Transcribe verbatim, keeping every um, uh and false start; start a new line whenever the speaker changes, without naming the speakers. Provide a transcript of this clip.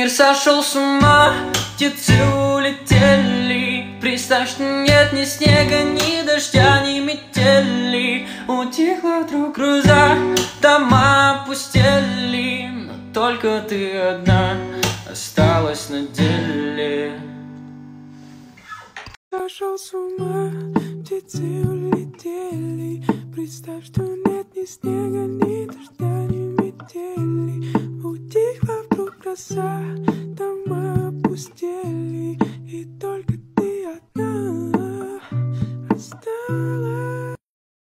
Мир сошел с ума, птицы улетели. Представь, что нет ни снега, ни дождя, ни метели. Утихла вдруг гроза, дома опустели, но только ты одна осталась на деле.
Сошел с ума, птицы улетели. Представь, что нет ни снега, ни дождя, ни метели. Утихла вдруг роса, дома опустели.